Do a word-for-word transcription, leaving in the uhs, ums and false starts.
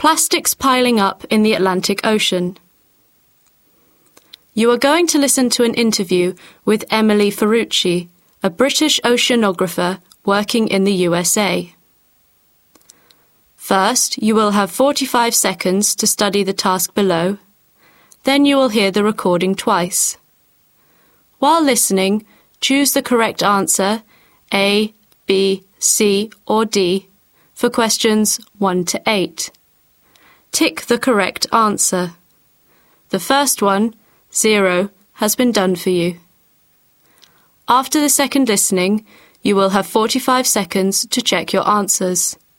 Plastics piling up in the Atlantic Ocean. You are going to listen to an interview with Emily Ferrucci, a British oceanographer working in the U S A. First, you will have forty-five seconds to study the task below. Then you will hear the recording twice. While listening, choose the correct answer, A, B, C, or D, for questions one to eight. Tick the correct answer. The first one, zero, has been done for you. After the second listening, you will have forty-five seconds to check your answers.